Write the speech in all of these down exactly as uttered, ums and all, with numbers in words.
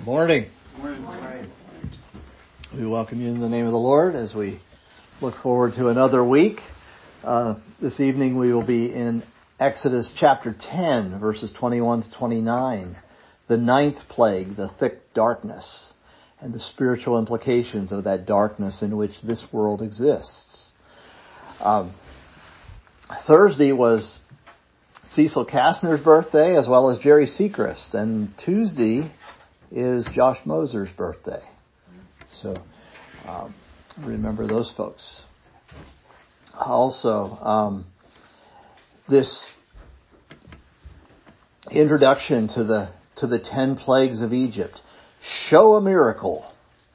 Good morning. Good morning. We welcome you in the name of the Lord as we look forward to another week. Uh, this evening we will be in Exodus chapter ten, verses twenty-one to twenty-nine. The ninth plague, the thick darkness, and the spiritual implications of that darkness in which this world exists. Um, Thursday was Cecil Kastner's birthday as well as Jerry Sechrist, and Tuesday is Josh Moser's birthday. So um, remember those folks. Also, um, this introduction to the to the ten plagues of Egypt. Show a miracle.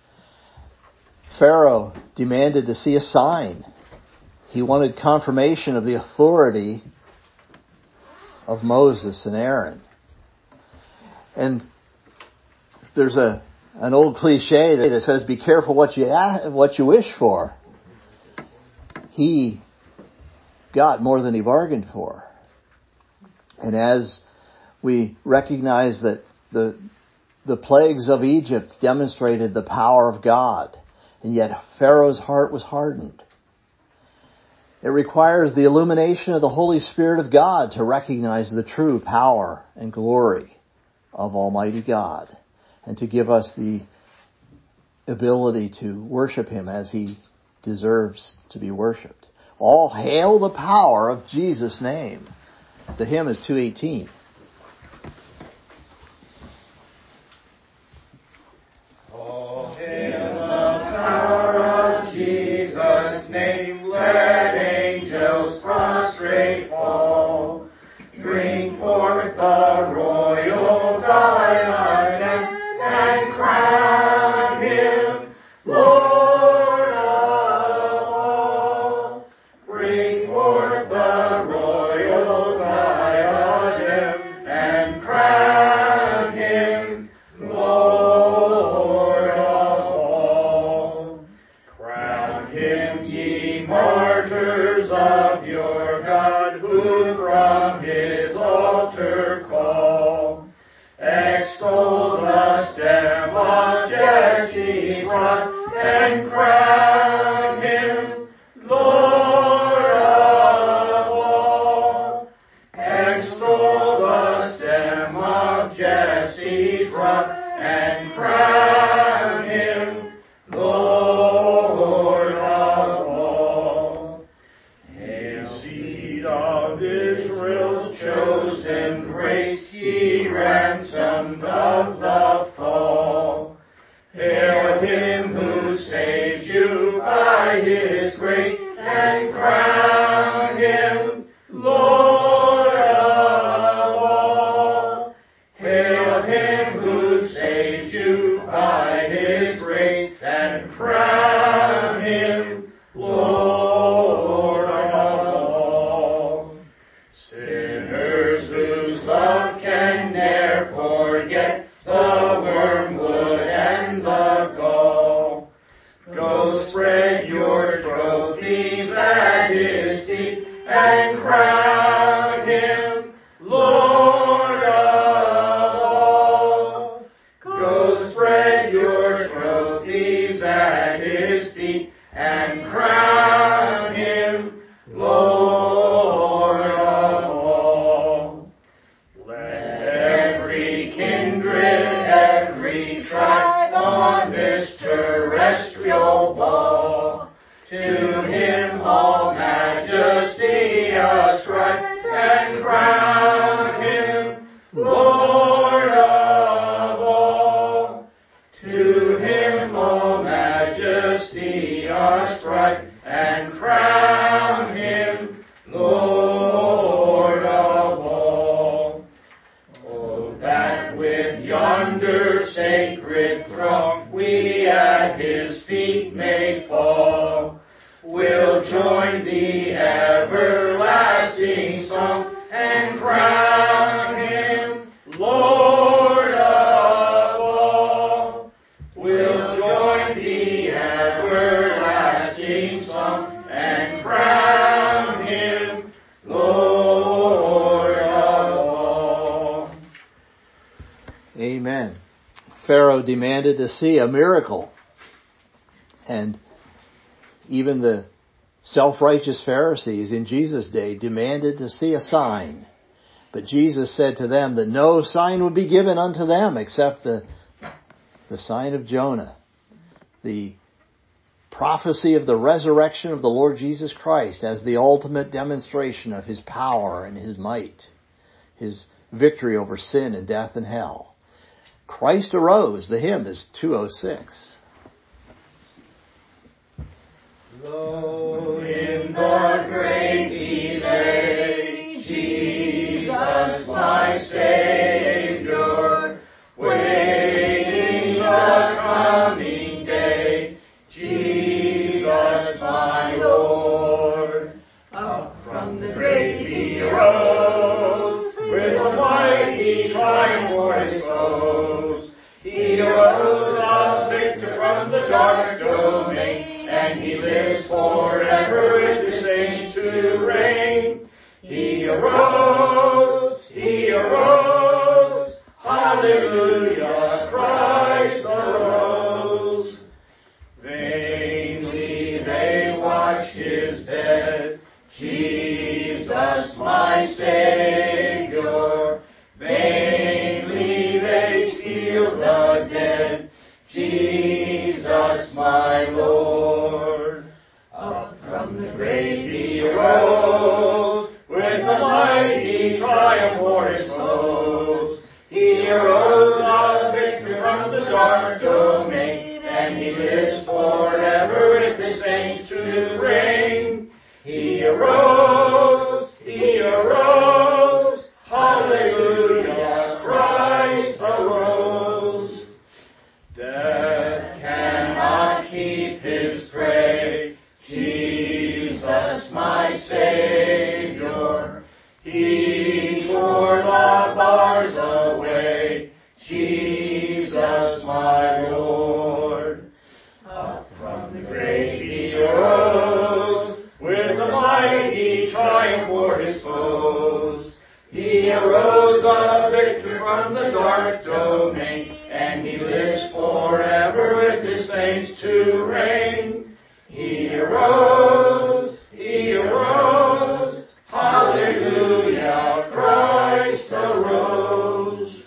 Pharaoh demanded to see a sign. He wanted confirmation of the authority of Moses and Aaron. And there's a an old cliche that says, "Be careful what you what you wish for." He got more than he bargained for. And as we recognize that the the plagues of Egypt demonstrated the power of God, and yet Pharaoh's heart was hardened. It requires the illumination of the Holy Spirit of God to recognize the true power and glory of Almighty God, and to give us the ability to worship Him as He deserves to be worshipped. All hail the power of Jesus' name. The hymn is two eighteen. All hail the power of Jesus' name. Let angels prostrate fall. Bring forth the royal diadem and crown Him Lord of all. Bring forth the royal diadem and crown Him Lord of all. Crown Him, ye martyrs of your God, who from His altar call. Extol the stem of Jesse's rod and crown Him Lord of all. Extol the stem of Jesse's rod and crown Him Lord of all. Hail, seed of Israel's chosen race, ye ransomed of the fall. Hail Him who saves you by His grace, and crown Him Lord of all. Hail Him who saves you by His grace, and crown Him Lord of all. Sinners whose love can ne'er forget the wormwood and the gall, go spread your trophies at His feet and crown Him Lord of all. Go spread your trophies at His feet and crown Him Lord of all. Let every kindred, every tribe on this terrestrial ball to Him all majesty ascribe and crown Him Lord of all. To Him all majesty ascribe and crown Him Lord of all. Oh, that with yonder sacred throng we at His feet may fall, we'll join the everlasting song and crown Him Lord of all. We'll join the everlasting song and crown Him Lord of all. Amen. Pharaoh demanded to see a miracle. And even the self-righteous Pharisees in Jesus' day demanded to see a sign. But Jesus said to them that no sign would be given unto them except the, the sign of Jonah. The prophecy of the resurrection of the Lord Jesus Christ as the ultimate demonstration of His power and His might. His victory over sin and death and hell. Christ arose. The hymn is two oh six. Lo, in the grave He lay, Jesus my Savior, waiting the coming day, Jesus my Lord. Up from the grave He arose, with a mighty triumph for His foes. He arose a victor from the dark domain, and He lives forever with the saints to reign. He arose, He arose, hallelujah, Christ arose. Vainly they watched His bed, Jesus my Savior. Vainly they sealed the dead, Jesus my Lord. Up from the grave He arose, with a mighty triumph for His foes. He arose a victor from the dark domain, and He lives forever with the saints to reign. He arose, He arose, hallelujah, Christ arose. Death cannot keep His prey, Jesus my Savior. He tore the bars away, Jesus my Lord. Up from the grave He arose, with a mighty triumph for His foes. He arose a victor from the dark domain, and He lives forever with His saints to reign. He arose, He arose, hallelujah, Christ arose.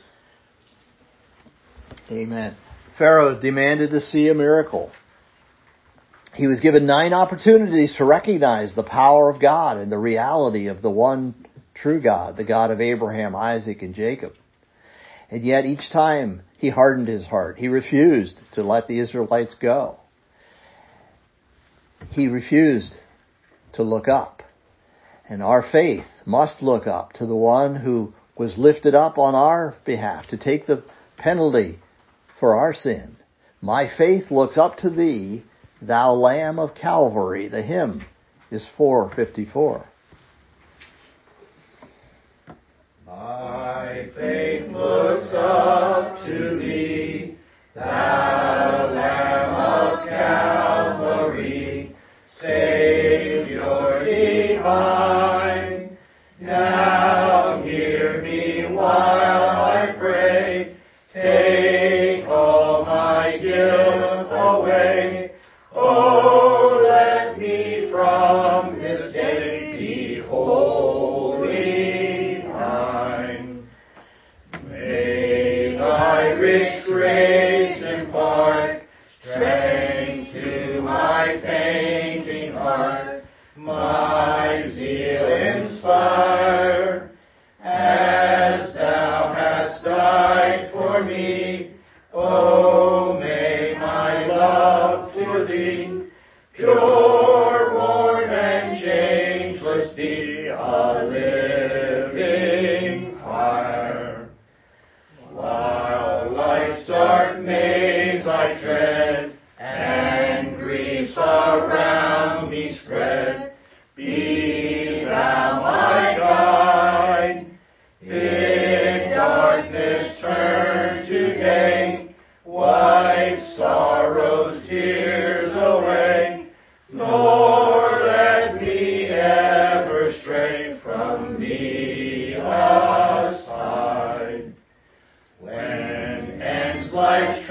Amen. Pharaoh demanded to see a miracle. He was given nine opportunities to recognize the power of God and the reality of the one true God, the God of Abraham, Isaac, and Jacob. And yet each time he hardened his heart. He refused to let the Israelites go. He refused to look up. And our faith must look up to the one who was lifted up on our behalf to take the penalty for our sin. My faith looks up to Thee, Thou Lamb of Calvary. The hymn is four fifty-four. My faith looks up to Thee, Thou Lamb of Calvary, Savior divine. Now hear me while I pray, take all my guilt away. Oh, let me from this day be wholly thine. May Thy rich grace impart strength to my fainting heart, my zeal inspire, as Thou hast died for me. Oh, may my love for Thee, pure, warm, and changeless, be a living fire. While life's dark maze I tread, and griefs around me spread, be Thou my guide. Bid darkness turn to day, wipe sorrow's tears away, nor let me ever stray from Thee aside. When ends life's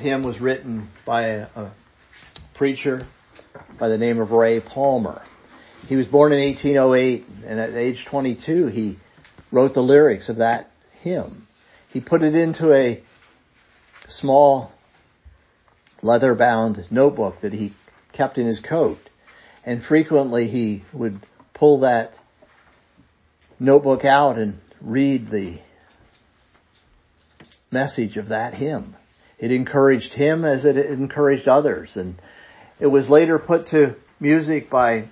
hymn was written by a, a preacher by the name of Ray Palmer. He was born in eighteen oh eight, and at age twenty-two, he wrote the lyrics of that hymn. He put it into a small leather-bound notebook that he kept in his coat. And frequently he would pull that notebook out and read the message of that hymn. It encouraged him as it encouraged others. And it was later put to music by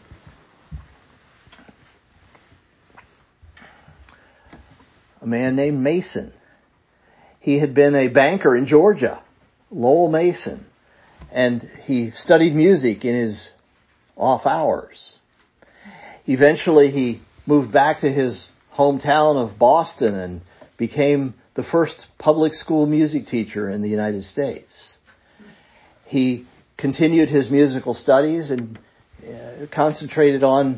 a man named Mason. He had been a banker in Georgia, Lowell Mason, and he studied music in his off hours. Eventually he moved back to his hometown of Boston and became the first public school music teacher in the United States. He continued his musical studies and uh, concentrated on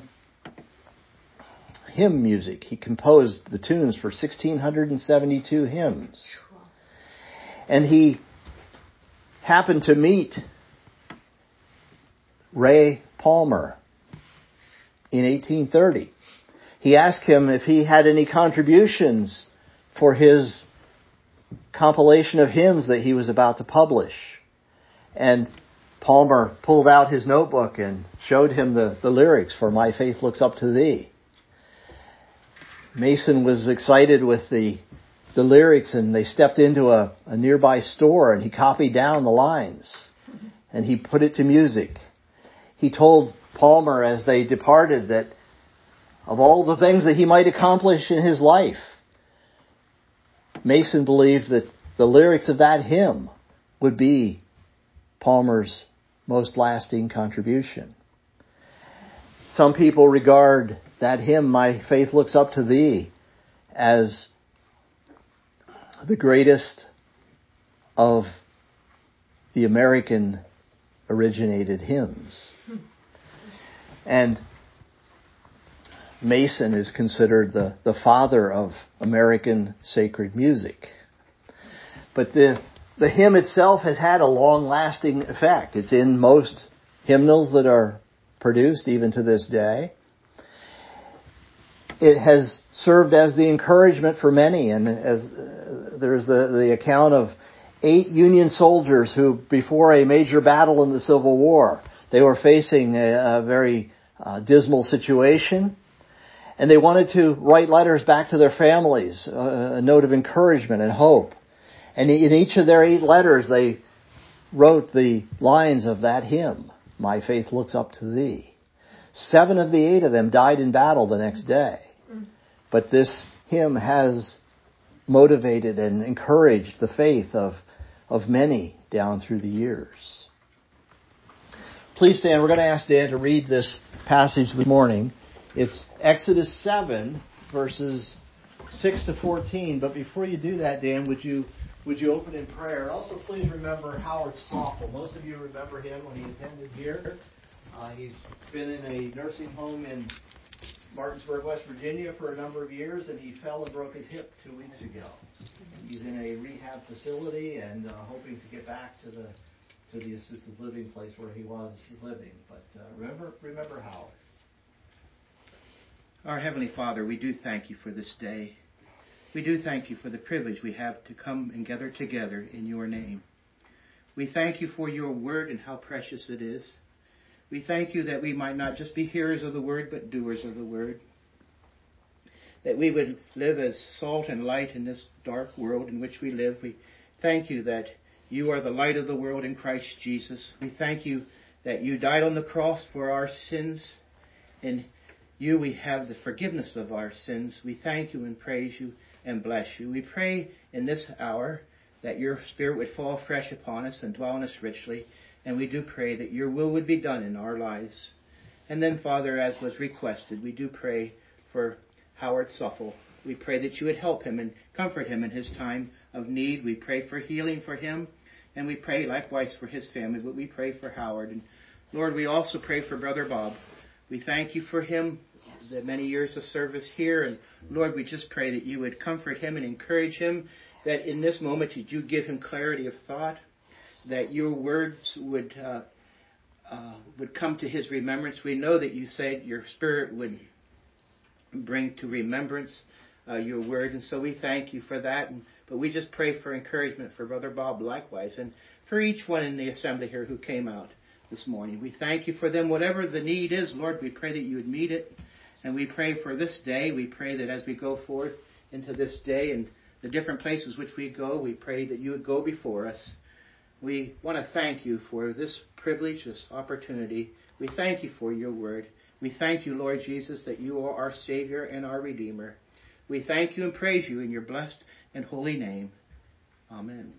hymn music. He composed the tunes for one thousand six hundred seventy-two hymns. And he happened to meet Ray Palmer in eighteen thirty. He asked him if he had any contributions for his compilation of hymns that he was about to publish. And Palmer pulled out his notebook and showed him the, the lyrics for My Faith Looks Up to Thee. Mason was excited with the the lyrics, and they stepped into a, a nearby store, and he copied down the lines and he put it to music. He told Palmer as they departed that of all the things that he might accomplish in his life, Mason believed that the lyrics of that hymn would be Palmer's most lasting contribution. Some people regard that hymn, My Faith Looks Up to Thee, as the greatest of the American originated hymns. And Mason is considered the, the father of American sacred music. But the the hymn itself has had a long-lasting effect. It's in most hymnals that are produced even to this day. It has served as the encouragement for many, and as uh, there's the, the account of eight Union soldiers who, before a major battle in the Civil War, they were facing a, a very uh, dismal situation, and they wanted to write letters back to their families, uh, a note of encouragement and hope. And in each of their eight letters, they wrote the lines of that hymn, My Faith Looks Up to Thee. Seven of the eight of them died in battle the next day. But this hymn has motivated and encouraged the faith of, of many down through the years. Please stand. We're going to ask Dan to read this passage this morning. It's Exodus seven, verses six to fourteen. But before you do that, Dan, would you would you open in prayer? And also please remember Howard Stoffel. Most of you remember him when he attended here. Uh, he's been in a nursing home in Martinsburg, West Virginia for a number of years, and he fell and broke his hip two weeks ago. He's in a rehab facility and uh, hoping to get back to the to the assisted living place where he was living. But uh, remember, remember Howard. Our Heavenly Father, we do thank you for this day. We do thank you for the privilege we have to come and gather together in your name. We thank you for your word and how precious it is. We thank you that we might not just be hearers of the word, but doers of the word. That we would live as salt and light in this dark world in which we live. We thank you that you are the light of the world in Christ Jesus. We thank you that you died on the cross for our sins. In you we have the forgiveness of our sins. We thank you and praise you and bless you. We pray in this hour that your Spirit would fall fresh upon us and dwell in us richly. And we do pray that your will would be done in our lives. And then, Father, as was requested, we do pray for Howard Stoffel. We pray that you would help him and comfort him in his time of need. We pray for healing for him. And we pray likewise for his family. But we pray for Howard. And Lord, we also pray for Brother Bob. We thank you for him, the many years of service here. And Lord, we just pray that you would comfort him and encourage him. That in this moment, you give him clarity of thought. that your words would uh, uh, would come to his remembrance. We know that you said your Spirit would bring to remembrance uh, your word, and so we thank you for that. And, but we just pray for encouragement for Brother Bob likewise, and for each one in the assembly here who came out this morning. We thank you for them. Whatever the need is, Lord, we pray that you would meet it. And we pray for this day. We pray that as we go forth into this day and the different places which we go, we pray that you would go before us. We want to thank you for this privilege, this opportunity. We thank you for your word. We thank you, Lord Jesus, that you are our Savior and our Redeemer. We thank you and praise you in your blessed and holy name. Amen.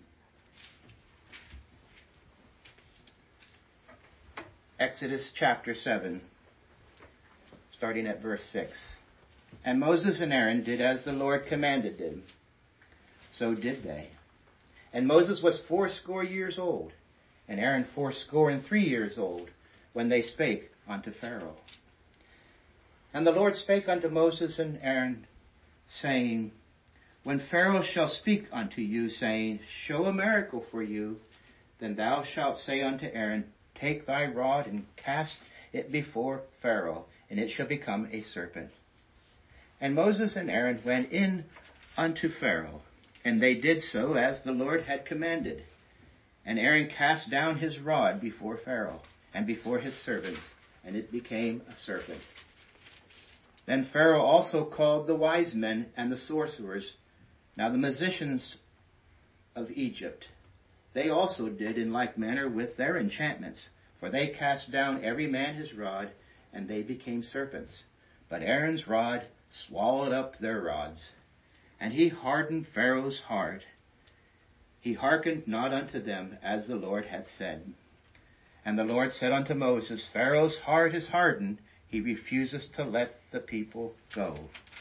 Exodus chapter seven, starting at verse six. And Moses and Aaron did as the Lord commanded them. So did they. And Moses was fourscore years old, and Aaron fourscore and three years old, when they spake unto Pharaoh. And the Lord spake unto Moses and Aaron, saying, When Pharaoh shall speak unto you, saying, Show a miracle for you, then thou shalt say unto Aaron, Take thy rod and cast it before Pharaoh, and it shall become a serpent. And Moses and Aaron went in unto Pharaoh, and they did so as the Lord had commanded. And Aaron cast down his rod before Pharaoh and before his servants, and it became a serpent. Then Pharaoh also called the wise men and the sorcerers, now the magicians of Egypt. They also did in like manner with their enchantments, for they cast down every man his rod, and they became serpents. But Aaron's rod swallowed up their rods. And he hardened Pharaoh's heart. He hearkened not unto them, as the Lord had said. And the Lord said unto Moses, Pharaoh's heart is hardened, he refuses to let the people go.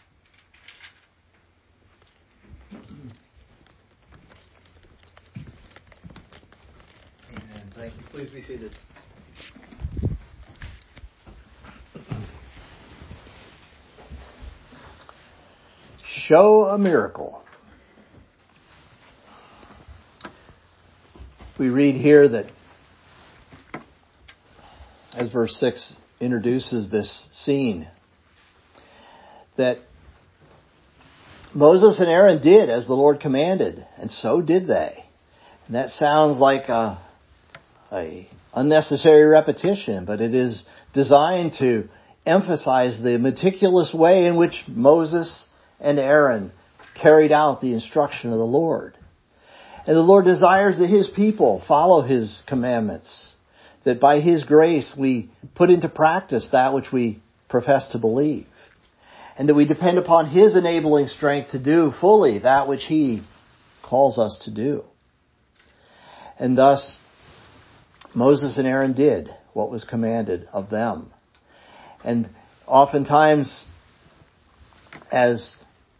Amen. Thank you. Please be seated. Show a miracle. We read here that, as verse six introduces this scene, that Moses and Aaron did as the Lord commanded, and so did they. And that sounds like a, a unnecessary repetition, but it is designed to emphasize the meticulous way in which Moses and Aaron carried out the instruction of the Lord. And the Lord desires that His people follow His commandments, that by His grace we put into practice that which we profess to believe, and that we depend upon His enabling strength to do fully that which He calls us to do. And thus, Moses and Aaron did what was commanded of them. And oftentimes, as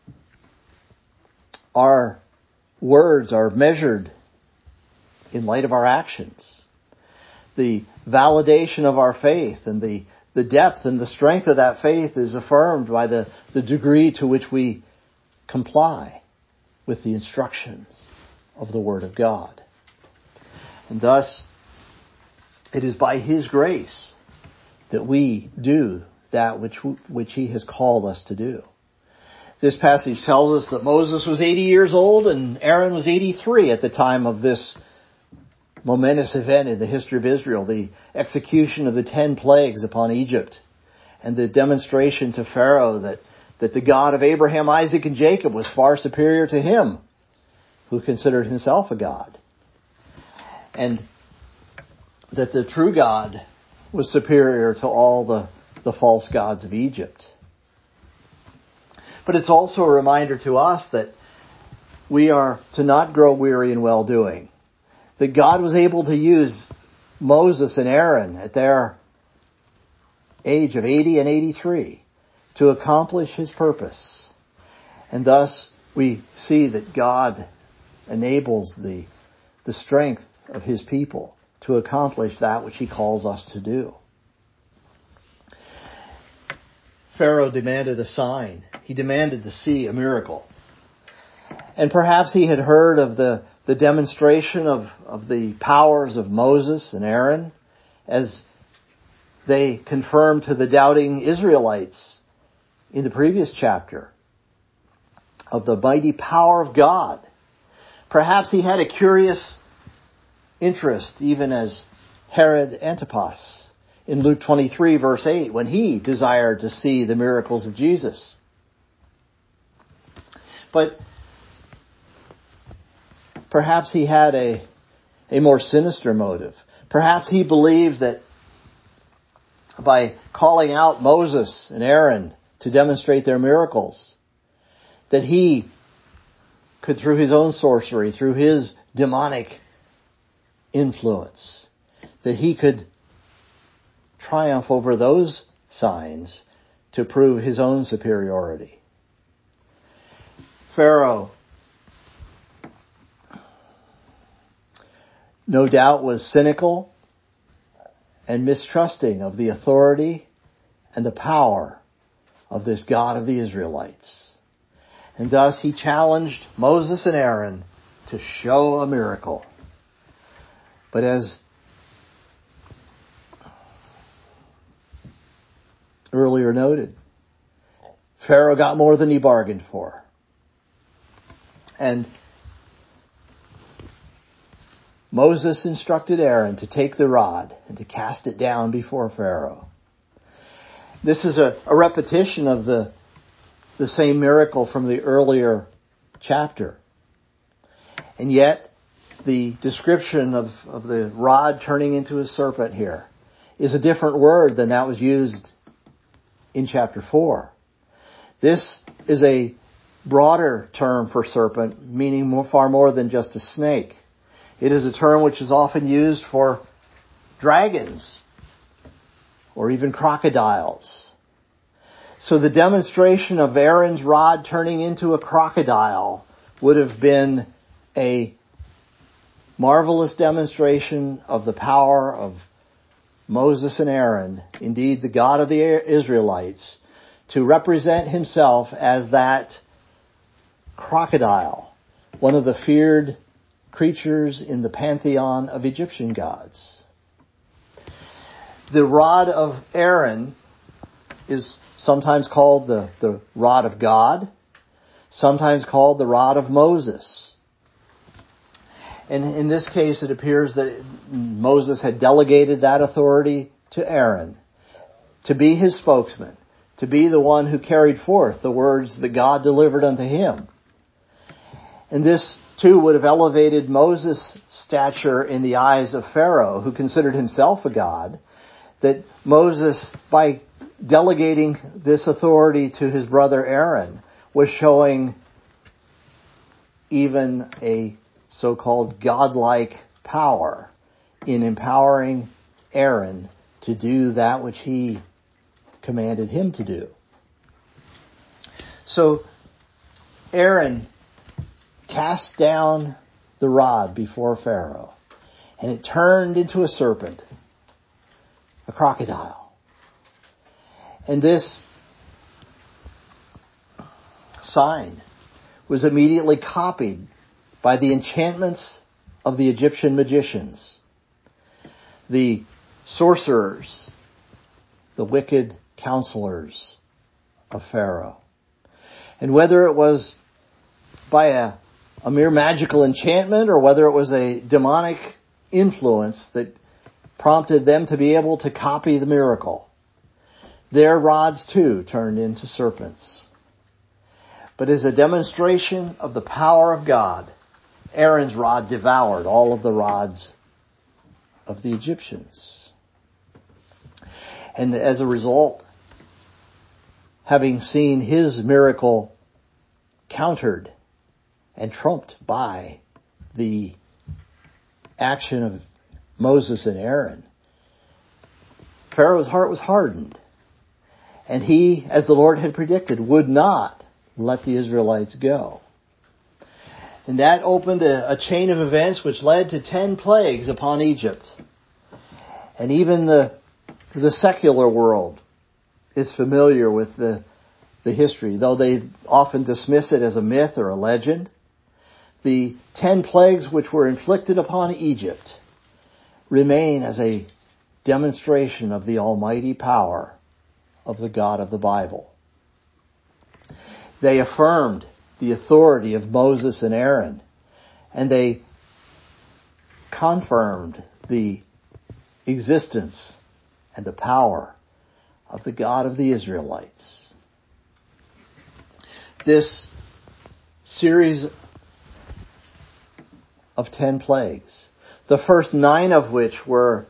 our words are measured in light of our actions, the validation of our faith and the, the depth and the strength of that faith is affirmed by the, the degree to which we comply with the instructions of the Word of God. And thus, it is by His grace that we do that which, which He has called us to do. This passage tells us that Moses was eighty years old and Aaron was eighty-three at the time of this momentous event in the history of Israel, the execution of the ten plagues upon Egypt, and the demonstration to Pharaoh that, that the God of Abraham, Isaac, and Jacob was far superior to him, who considered himself a God, and that the true God was superior to all the, the false gods of Egypt. But it's also a reminder to us that we are to not grow weary in well-doing. That God was able to use Moses and Aaron at their age of eighty and eighty-three to accomplish His purpose. And thus we see that God enables the, the strength of His people to accomplish that which He calls us to do. Pharaoh demanded a sign. He demanded to see a miracle. And perhaps he had heard of the, the demonstration of, of the powers of Moses and Aaron as they confirmed to the doubting Israelites in the previous chapter of the mighty power of God. Perhaps he had a curious interest even as Herod Antipas in Luke twenty-three verse eight when he desired to see the miracles of Jesus. But perhaps he had a, a more sinister motive. Perhaps he believed that by calling out Moses and Aaron to demonstrate their miracles, that he could, through his own sorcery, through his demonic influence, that he could triumph over those signs to prove his own superiority. Pharaoh, no doubt, was cynical and mistrusting of the authority and the power of this God of the Israelites. And thus he challenged Moses and Aaron to show a miracle. But as earlier noted, Pharaoh got more than he bargained for. And Moses instructed Aaron to take the rod and to cast it down before Pharaoh. This is a, a repetition of the, the same miracle from the earlier chapter. And yet, the description of, of the rod turning into a serpent here is a different word than that was used in chapter four. This is a broader term for serpent, meaning more, far more than just a snake. It is a term which is often used for dragons or even crocodiles. So the demonstration of Aaron's rod turning into a crocodile would have been a marvelous demonstration of the power of Moses and Aaron, indeed the God of the Israelites, to represent himself as that crocodile, one of the feared creatures in the pantheon of Egyptian gods. The rod of Aaron is sometimes called the, the rod of God, sometimes called the rod of Moses. And in this case, it appears that Moses had delegated that authority to Aaron to be his spokesman, to be the one who carried forth the words that God delivered unto him. And this, too, would have elevated Moses' stature in the eyes of Pharaoh, who considered himself a god, that Moses, by delegating this authority to his brother Aaron, was showing even a so-called godlike power in empowering Aaron to do that which he commanded him to do. So Aaron cast down the rod before Pharaoh, and it turned into a serpent, a crocodile. And this sign was immediately copied by the enchantments of the Egyptian magicians, the sorcerers, the wicked counselors of Pharaoh. And whether it was by a, a mere magical enchantment or whether it was a demonic influence that prompted them to be able to copy the miracle, their rods too turned into serpents. But as a demonstration of the power of God, Aaron's rod devoured all of the rods of the Egyptians. And as a result, having seen his miracle countered and trumped by the action of Moses and Aaron, Pharaoh's heart was hardened. And he, as the Lord had predicted, would not let the Israelites go. And that opened a, a chain of events which led to ten plagues upon Egypt. And even the the secular world is familiar with the, the history, though they often dismiss it as a myth or a legend. the ten plagues which were inflicted upon Egypt remain as a demonstration of the almighty power of the God of the Bible. They affirmed the authority of Moses and Aaron, and they confirmed the existence and the power of the God of the Israelites. This series of ten plagues, the first nine of which were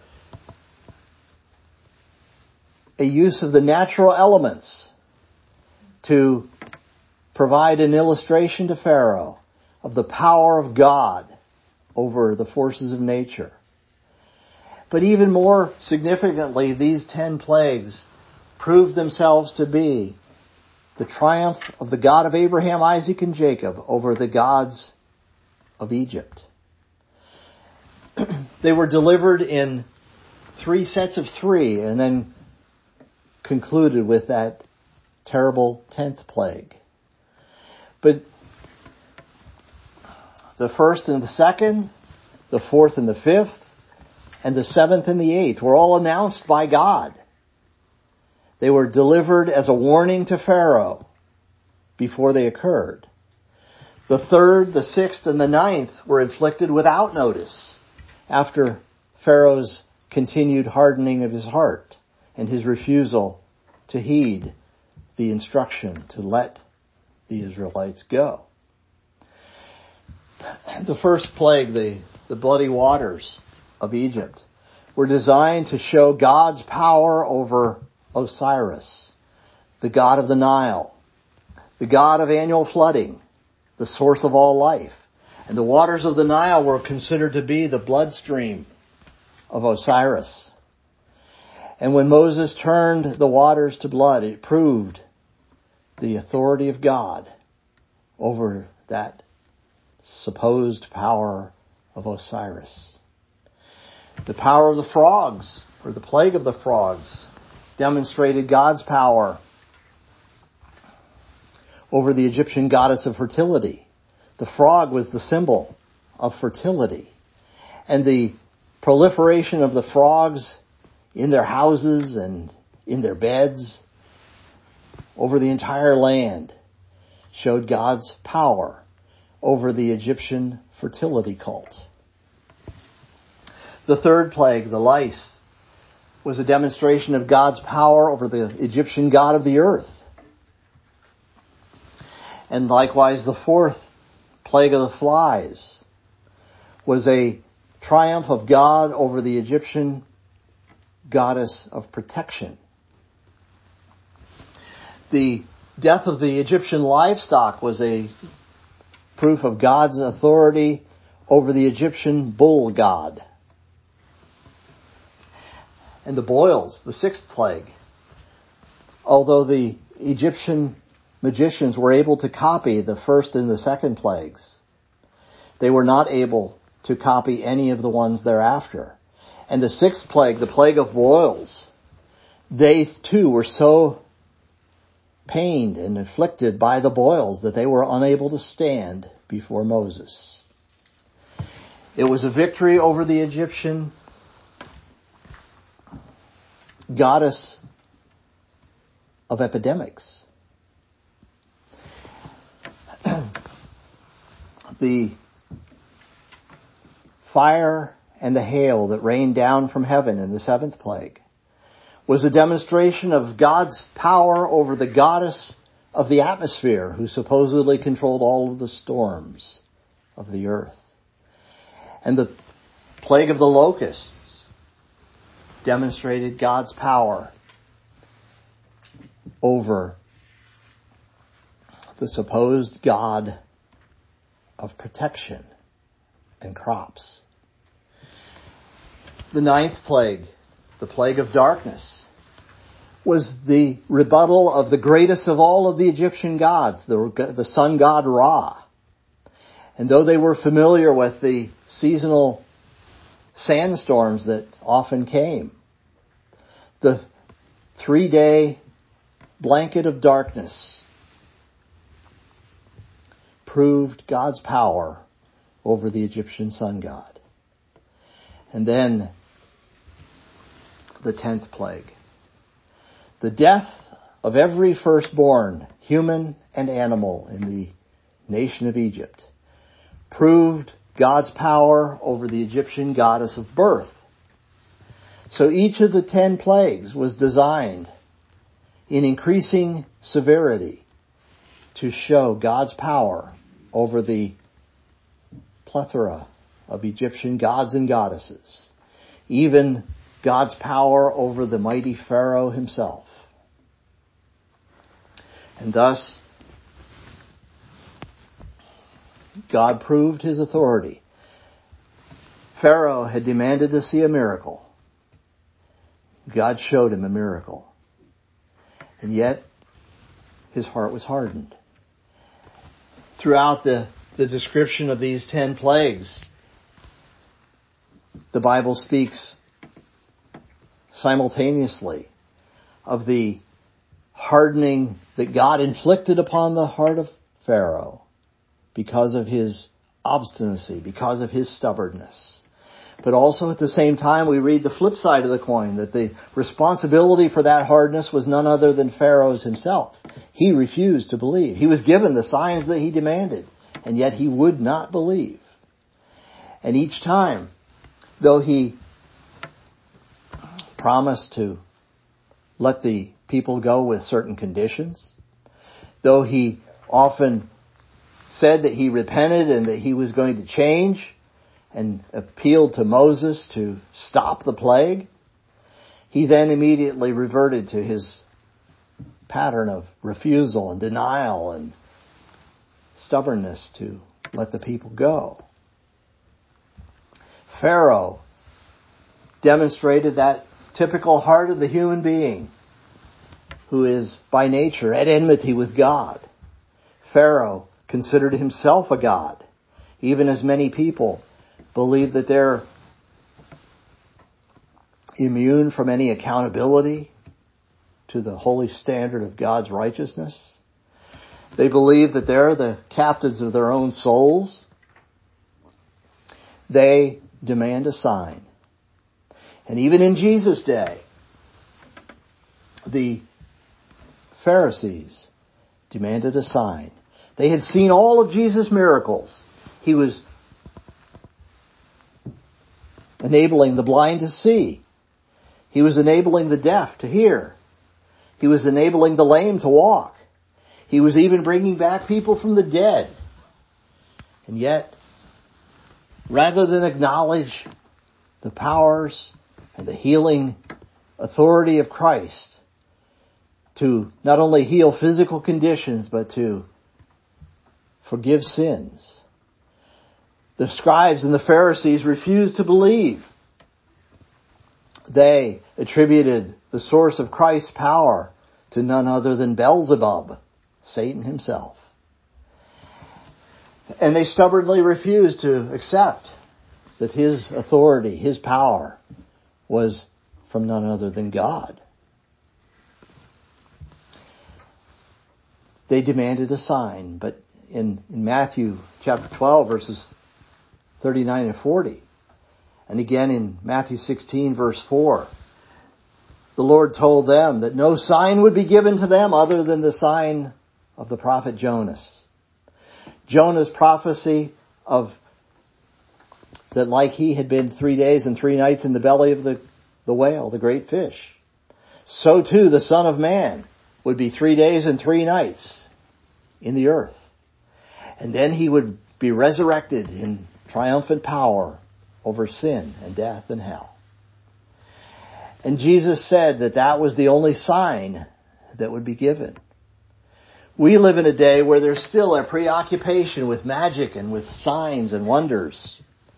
a use of the natural elements to provide an illustration to Pharaoh of the power of God over the forces of nature. But even more significantly, these ten plagues proved themselves to be the triumph of the God of Abraham, Isaac, and Jacob over the gods of Egypt. They were delivered in three sets of three and then concluded with that terrible tenth plague. But the first and the second, the fourth and the fifth, and the seventh and the eighth were all announced by God. They were delivered as a warning to Pharaoh before they occurred. The third, the sixth, and the ninth were inflicted without notice after Pharaoh's continued hardening of his heart and his refusal to heed the instruction to let the Israelites go. The first plague, the, the bloody waters of Egypt, were designed to show God's power over Osiris, the god of the Nile, the god of annual flooding, the source of all life. And the waters of the Nile were considered to be the bloodstream of Osiris. And when Moses turned the waters to blood, it proved the authority of God over that supposed power of Osiris. The power of the frogs, or the plague of the frogs, demonstrated God's power over the Egyptian goddess of fertility. The frog was the symbol of fertility. And the proliferation of the frogs in their houses and in their beds over the entire land showed God's power over the Egyptian fertility cult. The third plague, the lice, was a demonstration of God's power over the Egyptian god of the earth. And likewise, the fourth plague of the flies was a triumph of God over the Egyptian goddess of protection. The death of the Egyptian livestock was a proof of God's authority over the Egyptian bull god. And the boils, the sixth plague. Although the Egyptian magicians were able to copy the first and the second plagues, they were not able to copy any of the ones thereafter. And the sixth plague, the plague of boils, they too were so pained and afflicted by the boils that they were unable to stand before Moses. It was a victory over the Egyptian goddess of epidemics. The fire and the hail that rained down from heaven in the seventh plague was a demonstration of God's power over the goddess of the atmosphere, who supposedly controlled all of the storms of the earth. And the plague of the locusts demonstrated God's power over the supposed God of protection and crops. The ninth plague, the plague of darkness, was the rebuttal of the greatest of all of the Egyptian gods, the, the sun god Ra. And though they were familiar with the seasonal sandstorms that often came, the three-day blanket of darkness proved God's power over the Egyptian sun god. And then the tenth plague. The death of every firstborn, human and animal, in the nation of Egypt proved God's power over the Egyptian goddess of birth. So each of the ten plagues was designed in increasing severity to show God's power over the plethora of Egyptian gods and goddesses, even God's power over the mighty Pharaoh himself. And thus, God proved his authority. Pharaoh had demanded to see a miracle. God showed him a miracle. And yet, his heart was hardened. Throughout the, the description of these ten plagues, the Bible speaks simultaneously of the hardening that God inflicted upon the heart of Pharaoh because of his obstinacy, because of his stubbornness. But also at the same time, we read the flip side of the coin, that the responsibility for that hardness was none other than Pharaoh's himself. He refused to believe. He was given the signs that he demanded, and yet he would not believe. And each time, though he promised to let the people go with certain conditions, though he often said that he repented and that he was going to change, and appealed to Moses to stop the plague, he then immediately reverted to his pattern of refusal and denial and stubbornness to let the people go. Pharaoh demonstrated that typical heart of the human being who is by nature at enmity with God. Pharaoh considered himself a god, even as many people believe that they're immune from any accountability to the holy standard of God's righteousness. They believe that they're the captains of their own souls. They demand a sign. And even in Jesus' day, the Pharisees demanded a sign. They had seen all of Jesus' miracles. He was enabling the blind to see. He was enabling the deaf to hear. He was enabling the lame to walk. He was even bringing back people from the dead. And yet, rather than acknowledge the powers and the healing authority of Christ to not only heal physical conditions, but to forgive sins, the scribes and the Pharisees refused to believe. They attributed the source of Christ's power to none other than Beelzebub, Satan himself. And they stubbornly refused to accept that his authority, his power, was from none other than God. They demanded a sign, but in, in Matthew chapter twelve, verses thirty-nine and forty, and again in Matthew sixteen, verse four, the Lord told them that no sign would be given to them other than the sign of the prophet Jonas. Jonah's prophecy of that like he had been three days and three nights in the belly of the, the whale, the great fish, so too the Son of Man would be three days and three nights in the earth. And then he would be resurrected in triumphant power over sin and death and hell. And Jesus said that that was the only sign that would be given. We live in a day where there's still a preoccupation with magic and with signs and wonders.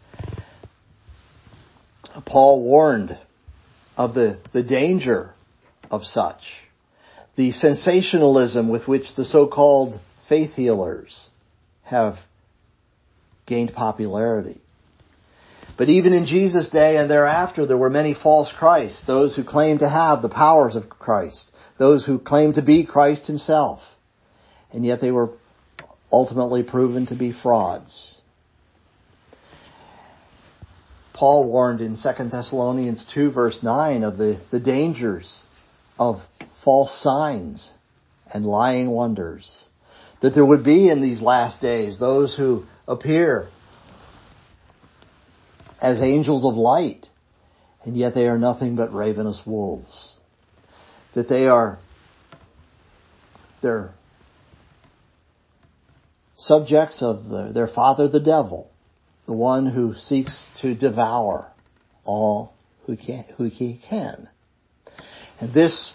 Paul warned of the, the danger of such, the sensationalism with which the so-called faith healers have gained popularity. But even in Jesus' day and thereafter, there were many false Christs, those who claimed to have the powers of Christ, those who claimed to be Christ himself, and yet they were ultimately proven to be frauds. Paul warned in Second Thessalonians two verse nine of the, the dangers of false signs and lying wonders. That there would be in these last days those who appear as angels of light, and yet they are nothing but ravenous wolves. That they are they're subjects of the, their father the devil, the one who seeks to devour all who can, who he can. And this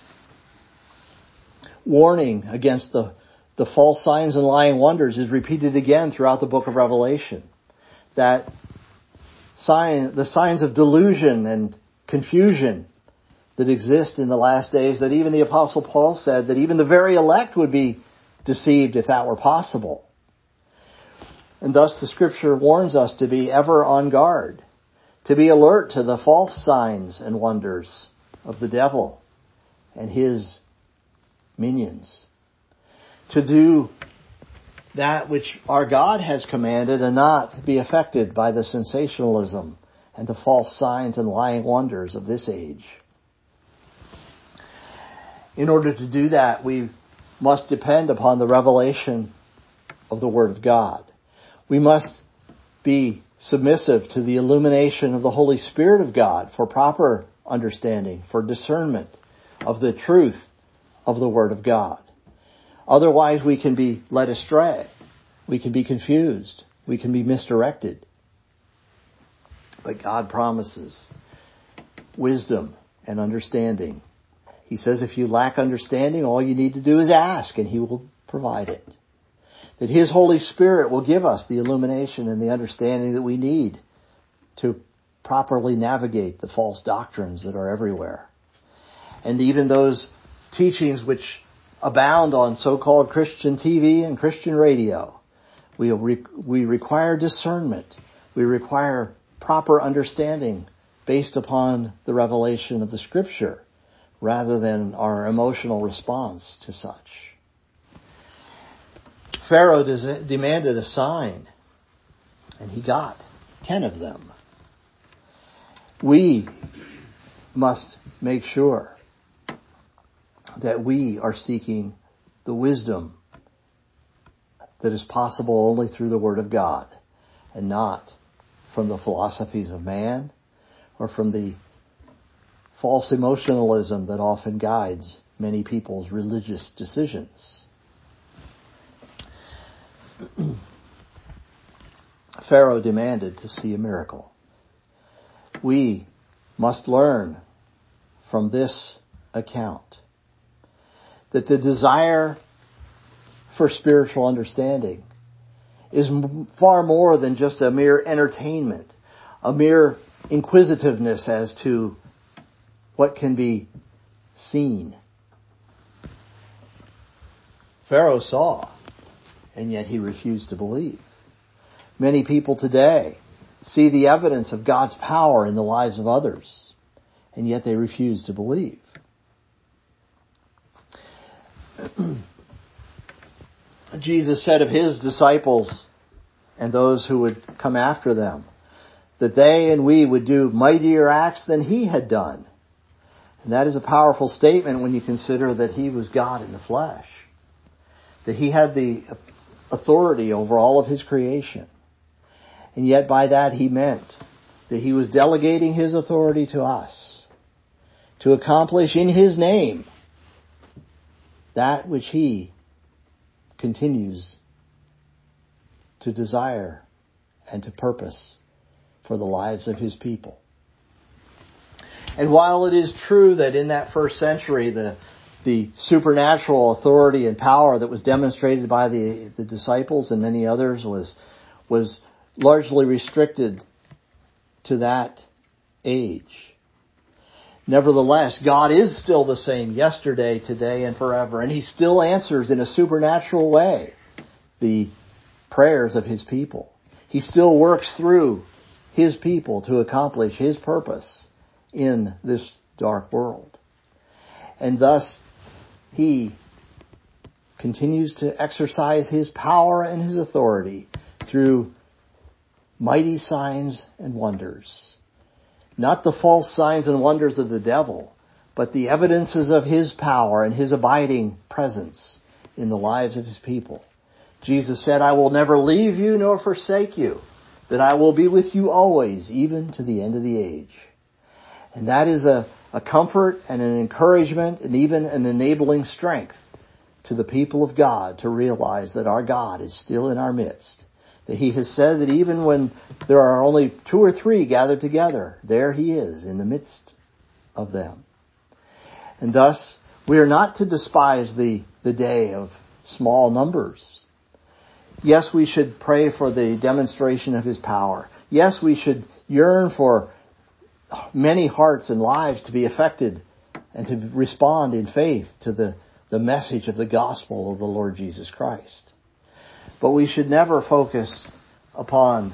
warning against the, the false signs and lying wonders is repeated again throughout the book of Revelation. That sign, the signs of delusion and confusion that exist in the last days, that even the Apostle Paul said that even the very elect would be deceived if that were possible. And thus the Scripture warns us to be ever on guard, to be alert to the false signs and wonders of the devil and his minions, to do that which our God has commanded and not be affected by the sensationalism and the false signs and lying wonders of this age. In order to do that, we must depend upon the revelation of the Word of God. We must be submissive to the illumination of the Holy Spirit of God for proper understanding, for discernment of the truth of the Word of God. Otherwise, we can be led astray. We can be confused. We can be misdirected. But God promises wisdom and understanding. He says if you lack understanding, all you need to do is ask and He will provide it. That His Holy Spirit will give us the illumination and the understanding that we need to properly navigate the false doctrines that are everywhere. And even those teachings which abound on so-called Christian T V and Christian radio. We, re- we require discernment. We require proper understanding based upon the revelation of the Scripture rather than our emotional response to such. Pharaoh des- demanded a sign, and he got ten of them. We must make sure that we are seeking the wisdom that is possible only through the Word of God and not from the philosophies of man or from the false emotionalism that often guides many people's religious decisions. Pharaoh demanded to see a miracle. We must learn from this account that the desire for spiritual understanding is far more than just a mere entertainment, a mere inquisitiveness as to what can be seen. Pharaoh saw, and yet he refused to believe. Many people today see the evidence of God's power in the lives of others, and yet they refuse to believe. Jesus said of His disciples and those who would come after them that they and we would do mightier acts than He had done. And that is a powerful statement when you consider that He was God in the flesh, that He had the authority over all of His creation. And yet by that He meant that He was delegating His authority to us to accomplish in His name that which He continues to desire and to purpose for the lives of His people. And while it is true that in that first century the the supernatural authority and power that was demonstrated by the, the disciples and many others was was largely restricted to that age, nevertheless, God is still the same yesterday, today, and forever, and He still answers in a supernatural way the prayers of His people. He still works through His people to accomplish His purpose in this dark world. And thus, He continues to exercise His power and His authority through mighty signs and wonders not the false signs and wonders of the devil, but the evidences of his power and his abiding presence in the lives of his people. Jesus said, I will never leave you nor forsake you, that I will be with you always, even to the end of the age. And that is a, a comfort and an encouragement and even an enabling strength to the people of God to realize that our God is still in our midst. That he has said that even when there are only two or three gathered together, there he is in the midst of them. And thus, we are not to despise the, the day of small numbers. Yes, we should pray for the demonstration of his power. Yes, we should yearn for many hearts and lives to be affected and to respond in faith to the, the message of the gospel of the Lord Jesus Christ. But we should never focus upon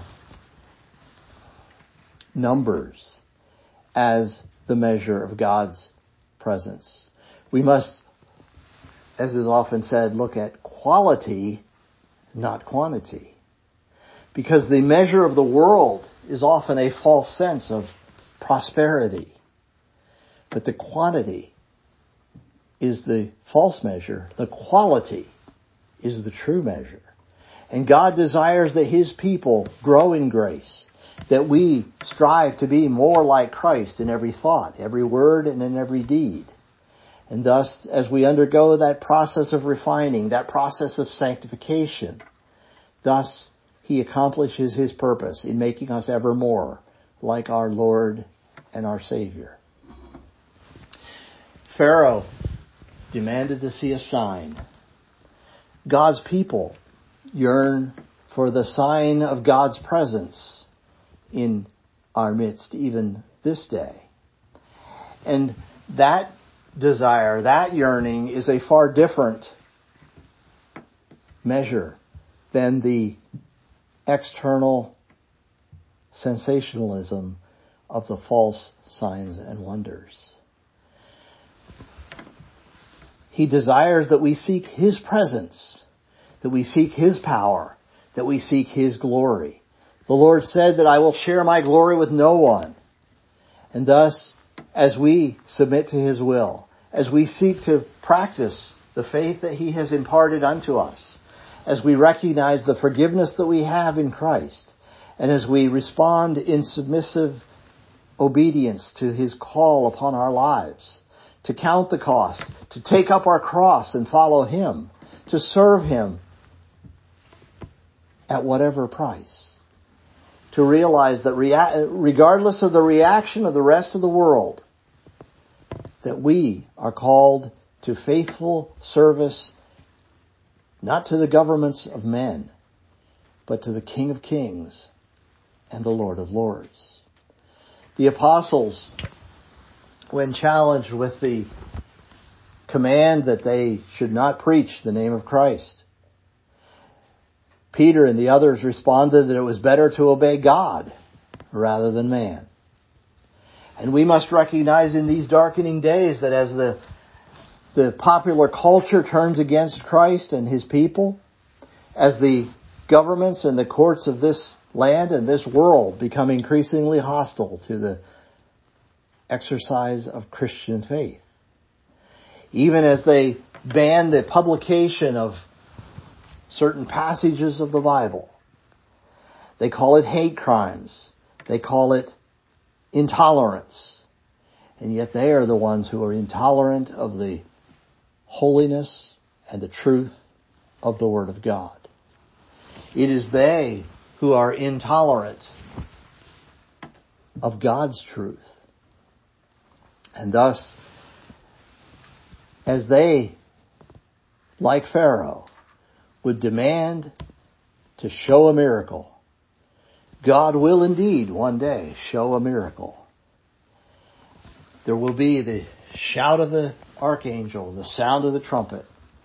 numbers as the measure of God's presence. We must, as is often said, look at quality, not quantity. Because the measure of the world is often a false sense of prosperity. But the quantity is the false measure. The quality is the true measure. And God desires that his people grow in grace, that we strive to be more like Christ in every thought, every word, and in every deed. And thus, as we undergo that process of refining, that process of sanctification, thus he accomplishes his purpose in making us ever more like our Lord and our Savior. Pharaoh demanded to see a sign. God's people yearn for the sign of God's presence in our midst even this day. And that desire, that yearning is a far different measure than the external sensationalism of the false signs and wonders. He desires that we seek his presence, that we seek his power, that we seek his glory. The Lord said that I will share my glory with no one. And thus, as we submit to his will, as we seek to practice the faith that he has imparted unto us, as we recognize the forgiveness that we have in Christ, and as we respond in submissive obedience to his call upon our lives, to count the cost, to take up our cross and follow him, to serve him at whatever price, to realize that rea- regardless of the reaction of the rest of the world, that we are called to faithful service, not to the governments of men, but to the King of Kings and the Lord of Lords. The apostles, when challenged with the command that they should not preach the name of Christ, Peter and the others responded that it was better to obey God rather than man. And we must recognize in these darkening days that as the, the popular culture turns against Christ and his people, as the governments and the courts of this land and this world become increasingly hostile to the exercise of Christian faith, even as they ban the publication of certain passages of the Bible, they call it hate crimes, they call it intolerance, and yet they are the ones who are intolerant of the holiness and the truth of the Word of God. It is they who are intolerant of God's truth. And thus, as they, like Pharaoh, would demand to show a miracle, God will indeed one day show a miracle. There will be the shout of the archangel, the sound of the trumpet,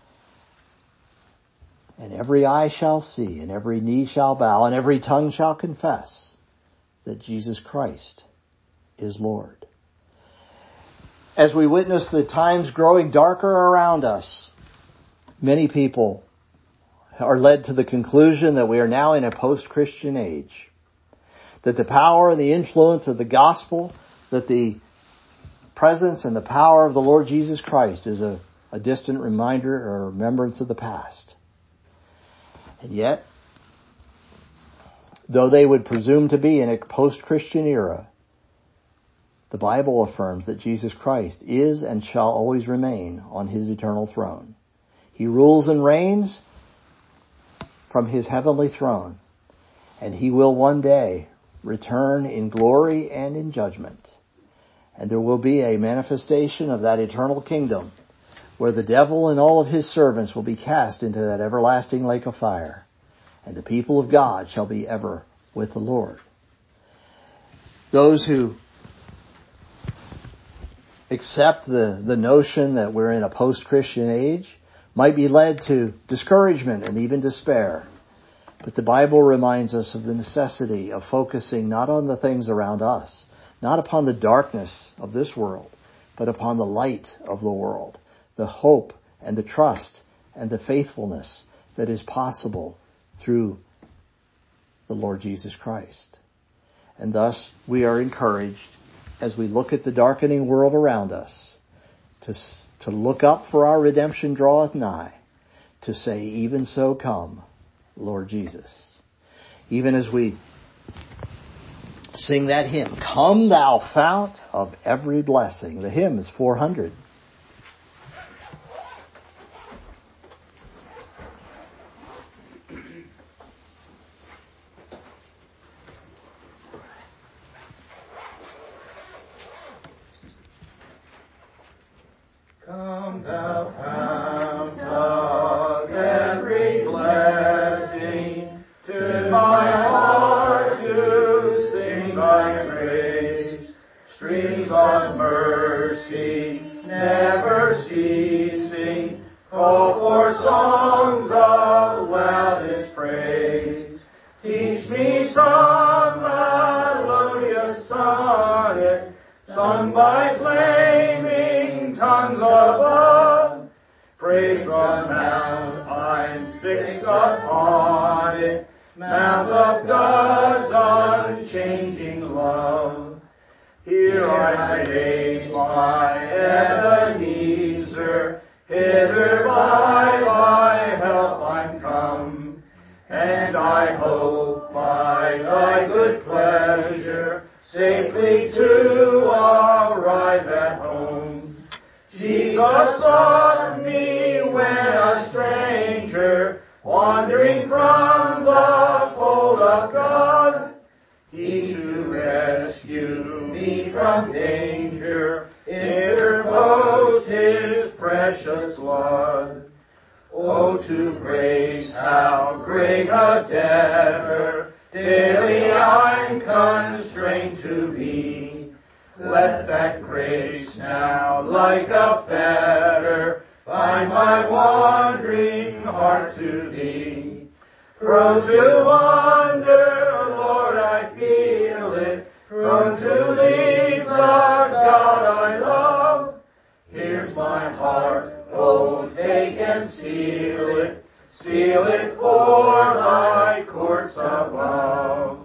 and every eye shall see, and every knee shall bow, and every tongue shall confess that Jesus Christ is Lord. As we witness the times growing darker around us, many people are led to the conclusion that we are now in a post-Christian age, that the power and the influence of the gospel that the presence and the power of the Lord Jesus Christ is a, a distant reminder or remembrance of the past. And yet, though they would presume to be in a post-Christian era, the Bible affirms that Jesus Christ is and shall always remain on his eternal throne. He rules and reigns from his heavenly throne, and he will one day return in glory and in judgment. And there will be a manifestation of that eternal kingdom where the devil and all of his servants will be cast into that everlasting lake of fire, and the people of God shall be ever with the Lord. Those who accept the, the notion that we're in a post-Christian age might be led to discouragement and even despair. But the Bible reminds us of the necessity of focusing not on the things around us, not upon the darkness of this world, but upon the light of the world, the hope and the trust and the faithfulness that is possible through the Lord Jesus Christ. And thus we are encouraged, as we look at the darkening world around us, to, to look up, for our redemption draweth nigh, to say, even so come, Lord Jesus. Even as we sing that hymn, Come Thou Fount of Every Blessing. The hymn is four hundred. Come thou fount of every blessing, to my heart to sing thy praise. Streams of mercy never ceasing, call for songs of loudest praise. Teach me some melodious sonnet, sung by flaming tongues above. Praise the mount I'm fixed upon it, mount of God's unchanging love. Here I raise my Ebenezer, hither by thy help I'm come, and I hope by thy good pleasure safely to arrive at home. Jesus sought me when a stranger, wandering from the fold of God. He to rescue me from danger interposed his precious blood. Oh, to grace how great a debtor daily I'm constrained to be. Let that grace now like a fetter bind my wandering heart to thee. Prone to wander, Lord, I feel it, prone to leave the God I love. Here's my heart, oh, take and seal it, seal it for thy courts above.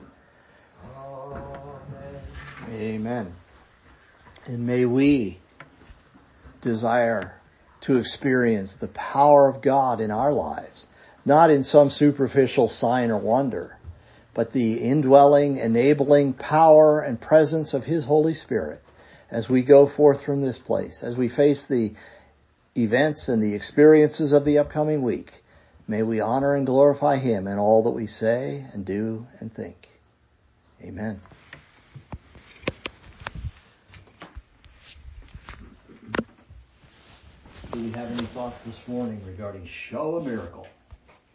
Amen. Amen. And may we desire to experience the power of God in our lives, not in some superficial sign or wonder, but the indwelling, enabling power and presence of His Holy Spirit as we go forth from this place, as we face the events and the experiences of the upcoming week. May we honor and glorify Him in all that we say and do and think. Amen. Do we have any thoughts this morning regarding show a miracle?